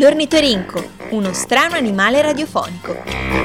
L'ornitorinco, uno strano animale radiofonico.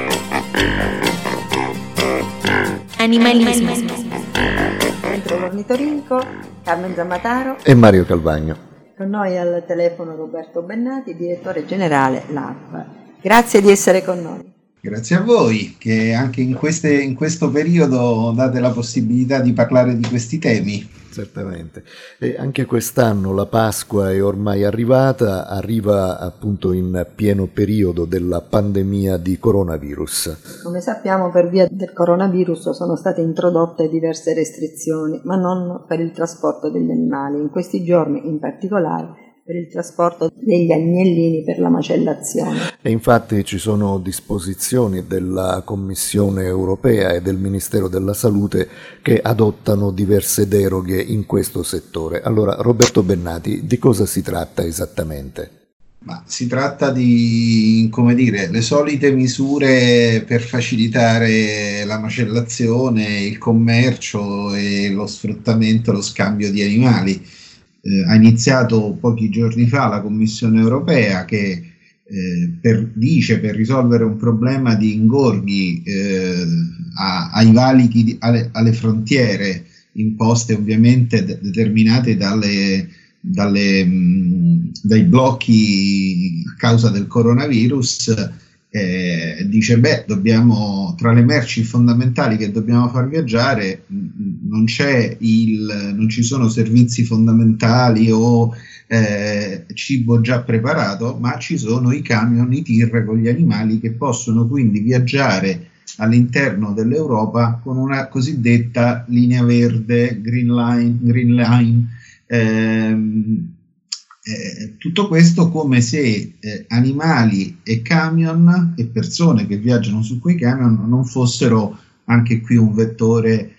Animalismo. Dentro l'ornitorinco, Carmen Zammataro e Mario Calvagno. Con noi al telefono Roberto Bennati, direttore generale LAV. Grazie di essere con noi. Grazie a voi che anche in questo periodo date la possibilità di parlare di questi temi. Certamente. E anche quest'anno la Pasqua è ormai arriva appunto in pieno periodo della pandemia di coronavirus. Come sappiamo, per via del coronavirus sono state introdotte diverse restrizioni, ma non per il trasporto degli animali. In questi giorni in particolare per il trasporto degli agnellini per la macellazione. E infatti ci sono disposizioni della Commissione europea e del Ministero della Salute che adottano diverse deroghe in questo settore. Allora, Roberto Bennati, di cosa si tratta esattamente? Ma si tratta di, le solite misure per facilitare la macellazione, il commercio e lo sfruttamento, lo scambio di animali. Ha iniziato pochi giorni fa la Commissione europea che per risolvere un problema di ingorghi ai valichi, alle frontiere imposte ovviamente determinate dai blocchi a causa del coronavirus, dice dobbiamo, tra le merci fondamentali che dobbiamo far viaggiare non ci sono servizi fondamentali o cibo già preparato, ma ci sono i camion, i tir con gli animali che possono quindi viaggiare all'interno dell'Europa con una cosiddetta linea verde, Green Line. Tutto questo come se animali e camion e persone che viaggiano su quei camion non fossero anche qui un vettore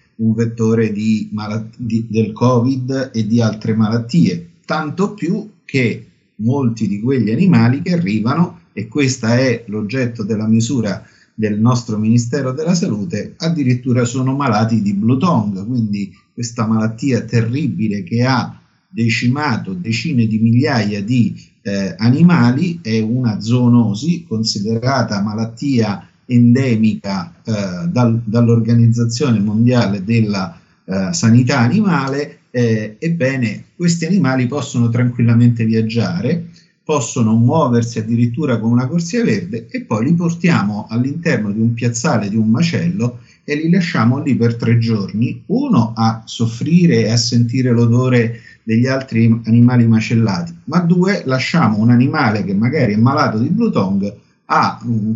del Covid e di altre malattie, tanto più che molti di quegli animali che arrivano, e questa è l'oggetto della misura del nostro Ministero della Salute, addirittura sono malati di Blue Tongue, quindi questa malattia terribile che ha decimato decine di migliaia di animali. È una zoonosi considerata malattia endemica dall'Organizzazione Mondiale della Sanità Animale. Ebbene, questi animali possono tranquillamente viaggiare, possono muoversi addirittura con una corsia verde, e poi li portiamo all'interno di un piazzale, di un macello, e li lasciamo lì per 3 giorni, uno a soffrire e a sentire l'odore degli altri animali macellati, ma 2, lasciamo un animale che magari è malato di Blue Tongue a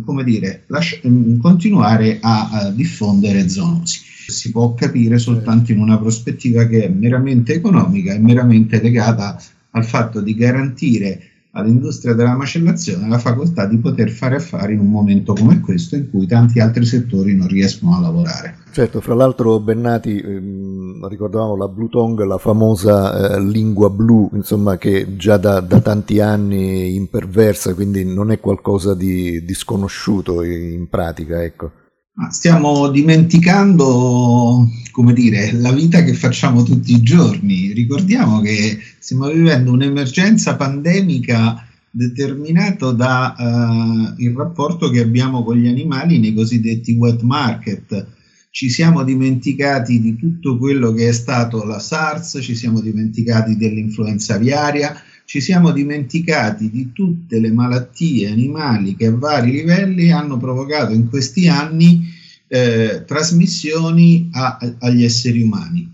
continuare a diffondere zoonosi. Si può capire soltanto in una prospettiva che è meramente economica e meramente legata al fatto di garantire all'industria della macellazione la facoltà di poter fare affari in un momento come questo in cui tanti altri settori non riescono a lavorare. Certo, fra l'altro Bennati, ricordavamo la Blue Tongue, la famosa lingua blu, insomma, che già da tanti anni imperversa, quindi non è qualcosa di sconosciuto in pratica, ecco. Stiamo dimenticando, la vita che facciamo tutti i giorni. Ricordiamo che stiamo vivendo un'emergenza pandemica determinato da il rapporto che abbiamo con gli animali nei cosiddetti wet market. Ci siamo dimenticati di tutto quello che è stato la SARS, ci siamo dimenticati dell'influenza aviaria, ci siamo dimenticati di tutte le malattie animali che a vari livelli hanno provocato in questi anni trasmissioni agli esseri umani.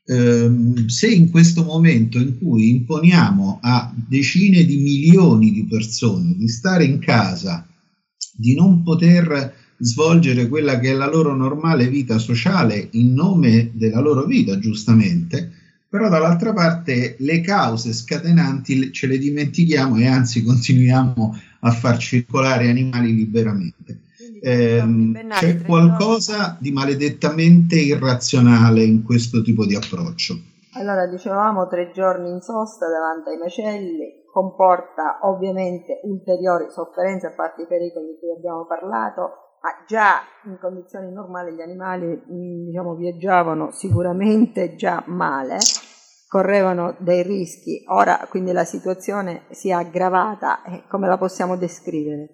Se in questo momento in cui imponiamo a decine di milioni di persone di stare in casa, di non poter svolgere quella che è la loro normale vita sociale in nome della loro vita, giustamente, però dall'altra parte le cause scatenanti ce le dimentichiamo e anzi continuiamo a far circolare animali liberamente. C'è qualcosa di maledettamente irrazionale in questo tipo di approccio. Allora, dicevamo 3 giorni in sosta davanti ai macelli, comporta ovviamente ulteriori sofferenze a parte i pericoli di cui abbiamo parlato, ma già in condizioni normali gli animali viaggiavano sicuramente già male, correvano dei rischi, ora quindi la situazione si è aggravata, come la possiamo descrivere?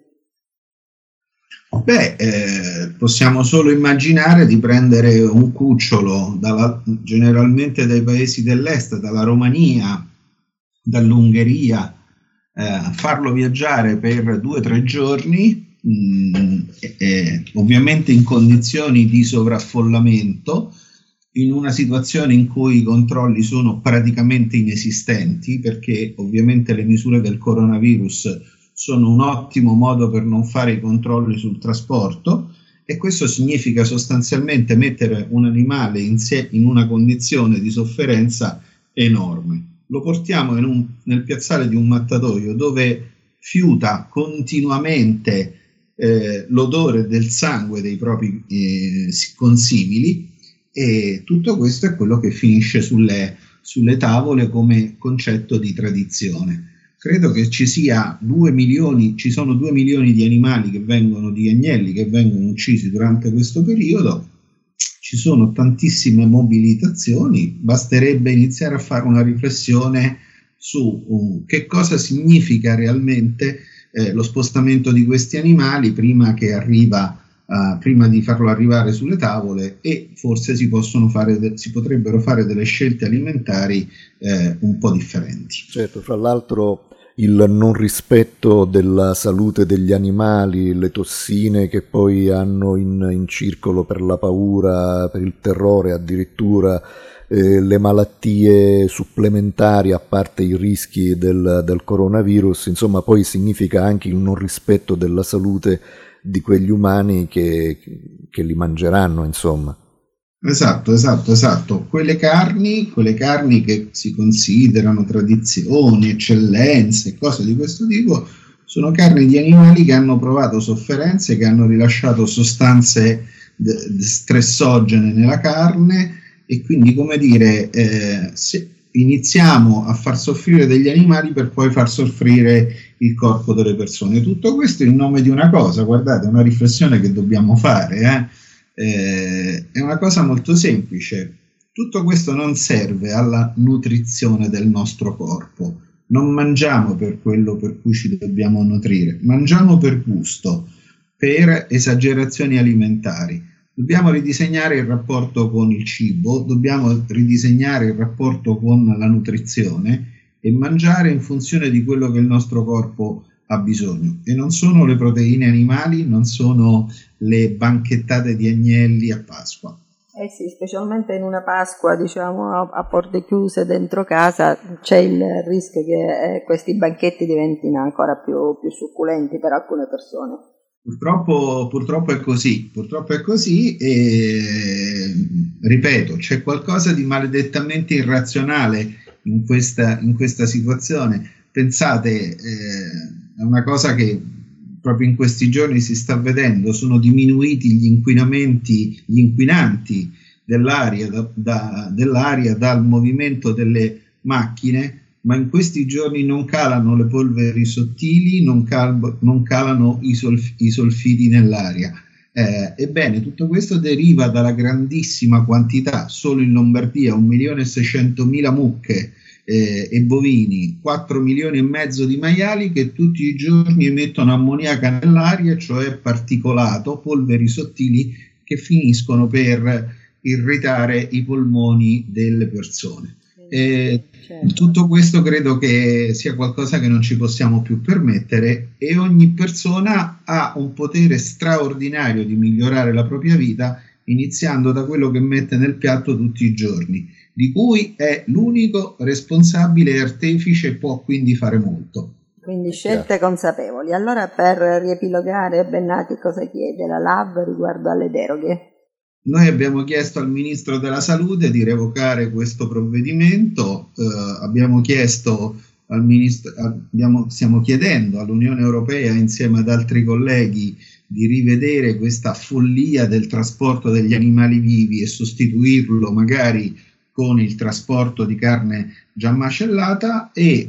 Possiamo solo immaginare di prendere un cucciolo generalmente dai paesi dell'est, dalla Romania, dall'Ungheria, farlo viaggiare per 2 o 3 giorni, ovviamente in condizioni di sovraffollamento, in una situazione in cui i controlli sono praticamente inesistenti, perché ovviamente le misure del coronavirus sono un ottimo modo per non fare i controlli sul trasporto, e questo significa sostanzialmente mettere un animale in una condizione di sofferenza enorme. Lo portiamo nel piazzale di un mattatoio dove fiuta continuamente l'odore del sangue dei propri consimili, e tutto questo è quello che finisce sulle tavole come concetto di tradizione. Credo che ci sono 2 milioni di animali di agnelli che vengono uccisi durante questo periodo, ci sono tantissime mobilitazioni, basterebbe iniziare a fare una riflessione su che cosa significa realmente lo spostamento di questi animali prima di farlo arrivare sulle tavole, e forse si potrebbero fare delle scelte alimentari un po' differenti. Certo, fra l'altro il non rispetto della salute degli animali, le tossine che poi hanno in circolo per la paura, per il terrore addirittura, le malattie supplementari a parte i rischi del coronavirus, insomma poi significa anche il non rispetto della salute di quegli umani che li mangeranno, insomma. Esatto. Quelle carni che si considerano tradizioni, eccellenze, cose di questo tipo, sono carni di animali che hanno provato sofferenze, che hanno rilasciato sostanze stressogene nella carne, e quindi, come dire, se iniziamo a far soffrire degli animali per poi far soffrire il corpo delle persone. Tutto questo in nome di una cosa, guardate, una riflessione che dobbiamo fare, è una cosa molto semplice. Tutto questo non serve alla nutrizione del nostro corpo. Non mangiamo per quello per cui ci dobbiamo nutrire, mangiamo per gusto, per esagerazioni alimentari. Dobbiamo ridisegnare il rapporto con il cibo, dobbiamo ridisegnare il rapporto con la nutrizione e mangiare in funzione di quello che il nostro corpo ha bisogno. E non sono le proteine animali, non sono le banchettate di agnelli a Pasqua. Sì, specialmente in una Pasqua, diciamo, a porte chiuse dentro casa, c'è il rischio che questi banchetti diventino ancora più succulenti per alcune persone. Purtroppo è così, e ripeto, c'è qualcosa di maledettamente irrazionale in questa situazione. Pensate, è una cosa che proprio in questi giorni si sta vedendo, sono diminuiti gli inquinanti dell'aria dal movimento delle macchine, ma in questi giorni non calano le polveri sottili, non calano i solfidi nell'aria. Ebbene, tutto questo deriva dalla grandissima quantità, solo in Lombardia 1.600.000 mucche e bovini, 4 milioni e mezzo di maiali che tutti i giorni emettono ammoniaca nell'aria, cioè particolato, polveri sottili che finiscono per irritare i polmoni delle persone. Certo. Tutto questo credo che sia qualcosa che non ci possiamo più permettere, e ogni persona ha un potere straordinario di migliorare la propria vita, iniziando da quello che mette nel piatto tutti i giorni, di cui è l'unico responsabile e artefice, può quindi fare molto. Quindi scelte consapevoli. Allora, per riepilogare, Bennati cosa chiede la LAV riguardo alle deroghe? Noi abbiamo chiesto al Ministro della Salute di revocare questo provvedimento, abbiamo chiesto al Ministro, stiamo chiedendo all'Unione Europea insieme ad altri colleghi di rivedere questa follia del trasporto degli animali vivi e sostituirlo magari con il trasporto di carne già macellata, e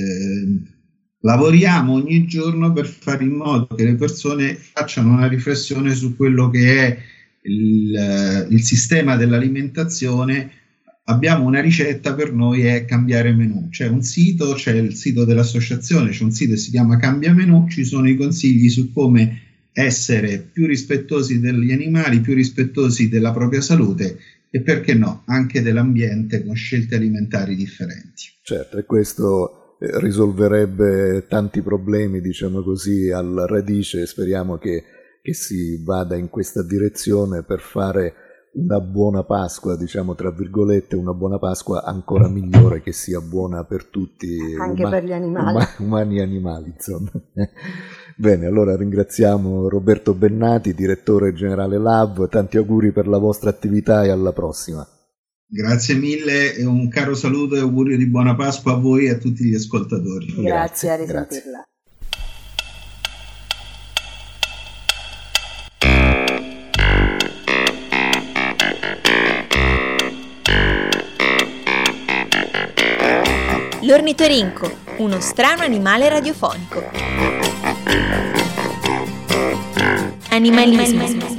lavoriamo ogni giorno per fare in modo che le persone facciano una riflessione su quello che è il sistema dell'alimentazione abbiamo una ricetta, per noi è cambiare menù. C'è un sito, c'è il sito dell'associazione, c'è un sito che si chiama Cambia Menù, ci sono i consigli su come essere più rispettosi degli animali, più rispettosi della propria salute e, perché no, anche dell'ambiente, con scelte alimentari differenti. Certo, e questo risolverebbe tanti problemi, diciamo così, alla radice. Speriamo che si vada in questa direzione per fare una buona Pasqua, diciamo tra virgolette, una buona Pasqua ancora migliore, che sia buona per tutti, anche per gli animali, umani e animali, insomma. Bene, allora ringraziamo Roberto Bennati, direttore generale LAV, tanti auguri per la vostra attività e alla prossima. Grazie mille e un caro saluto e auguri di buona Pasqua a voi e a tutti gli ascoltatori. Grazie, a risentirla. L'ornitorinco, uno strano animale radiofonico. Animalismo.